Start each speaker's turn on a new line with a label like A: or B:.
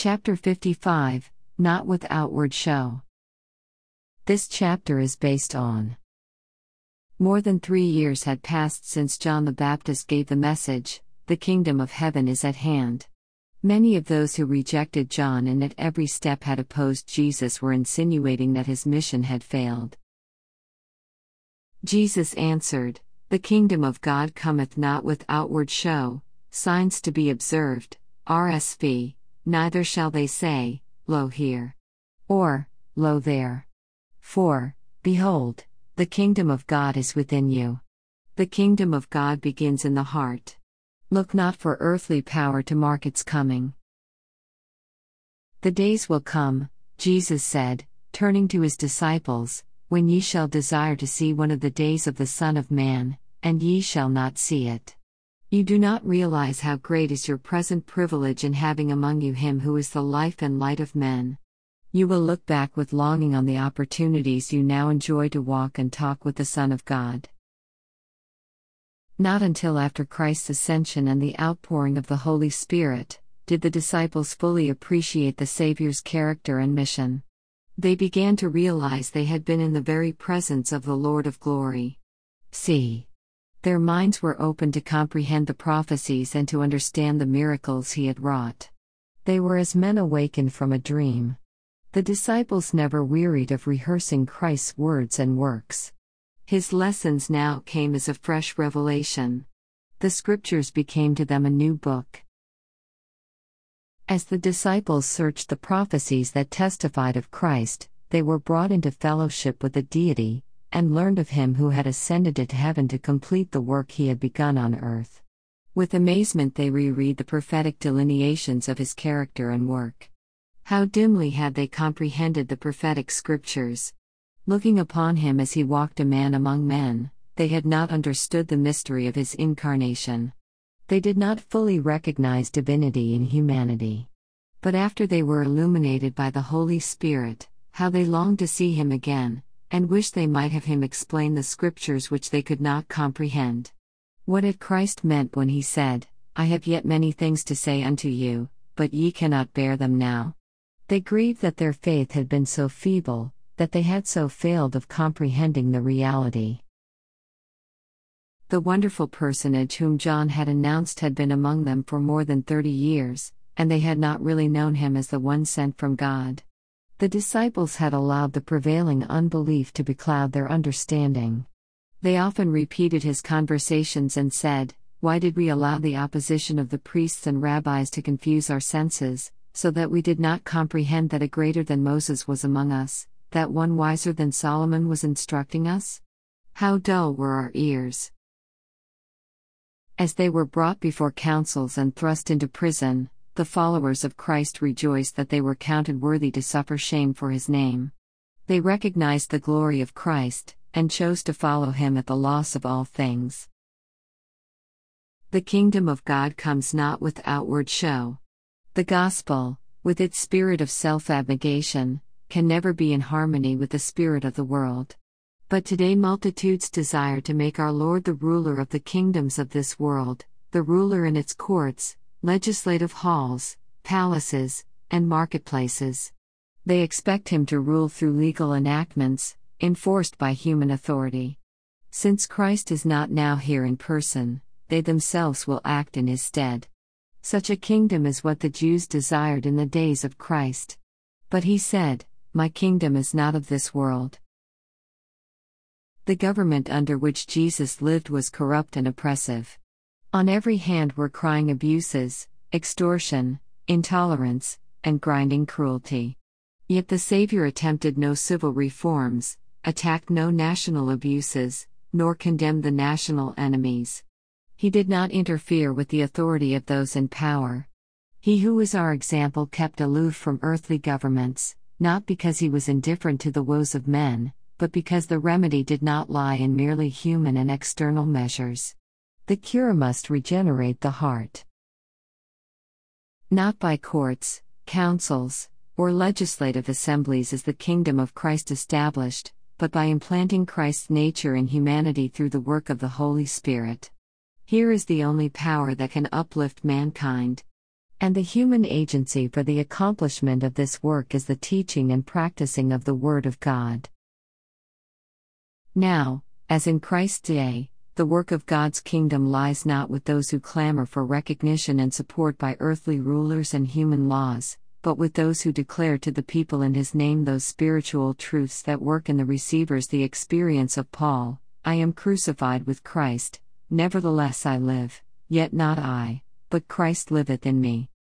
A: Chapter 55, Not with Outward Show. This chapter is based on more than 3 years had passed since John the Baptist gave the message, "The kingdom of heaven is at hand." Many of those who rejected John and at every step had opposed Jesus were insinuating that his mission had failed. Jesus answered, "The kingdom of God cometh not with outward show, signs to be observed, RSV, neither shall they say, Lo here, or, Lo there. For, behold, the kingdom of God is within you. The kingdom of God begins in the heart. Look not for earthly power to mark its coming." "The days will come," Jesus said, turning to his disciples, "when ye shall desire to see one of the days of the Son of Man, and ye shall not see it. You do not realize how great is your present privilege in having among you him who is the life and light of men. You will look back with longing on the opportunities you now enjoy to walk and talk with the Son of God." Not until after Christ's ascension and the outpouring of the Holy Spirit did the disciples fully appreciate the Savior's character and mission. They began to realize they had been in the very presence of the Lord of glory. See. Their minds were open to comprehend the prophecies and to understand the miracles he had wrought. They were as men awakened from a dream. The disciples never wearied of rehearsing Christ's words and works. His lessons now came as a fresh revelation. The scriptures became to them a new book. As the disciples searched the prophecies that testified of Christ, they were brought into fellowship with the deity, and learned of him who had ascended to heaven to complete the work he had begun on earth. With amazement they reread the prophetic delineations of his character and work. How dimly had they comprehended the prophetic scriptures! Looking upon him as he walked a man among men, they had not understood the mystery of his incarnation. They did not fully recognize divinity in humanity. But after they were illuminated by the Holy Spirit, how they longed to see him again, and wished they might have him explain the scriptures which they could not comprehend. What had Christ meant when he said, "I have yet many things to say unto you, but ye cannot bear them now"? They grieved that their faith had been so feeble, that they had so failed of comprehending the reality. The wonderful personage whom John had announced had been among them for more than 30 years, and they had not really known him as the one sent from God. The disciples had allowed the prevailing unbelief to becloud their understanding. They often repeated his conversations and said, "Why did we allow the opposition of the priests and rabbis to confuse our senses, so that we did not comprehend that a greater than Moses was among us, that one wiser than Solomon was instructing us? How dull were our ears!" As they were brought before councils and thrust into prison, the followers of Christ rejoiced that they were counted worthy to suffer shame for his name. They recognized the glory of Christ, and chose to follow him at the loss of all things. The kingdom of God comes not with outward show. The gospel, with its spirit of self-abnegation, can never be in harmony with the spirit of the world. But today multitudes desire to make our Lord the ruler of the kingdoms of this world, the ruler in its courts, legislative halls, palaces, and marketplaces. They expect him to rule through legal enactments, enforced by human authority. Since Christ is not now here in person, they themselves will act in his stead. Such a kingdom is what the Jews desired in the days of Christ. But he said, "My kingdom is not of this world." The government under which Jesus lived was corrupt and oppressive. On every hand were crying abuses, extortion, intolerance, and grinding cruelty. Yet the Savior attempted no civil reforms, attacked no national abuses, nor condemned the national enemies. He did not interfere with the authority of those in power. He who is our example kept aloof from earthly governments, not because he was indifferent to the woes of men, but because the remedy did not lie in merely human and external measures. The cure must regenerate the heart. Not by courts, councils, or legislative assemblies is the kingdom of Christ established, but by implanting Christ's nature in humanity through the work of the Holy Spirit. Here is the only power that can uplift mankind. And the human agency for the accomplishment of this work is the teaching and practicing of the Word of God. Now, as in Christ's day, the work of God's kingdom lies not with those who clamor for recognition and support by earthly rulers and human laws, but with those who declare to the people in His name those spiritual truths that work in the receivers. The experience of Paul: I am crucified with Christ, nevertheless I live, yet not I, but Christ liveth in me.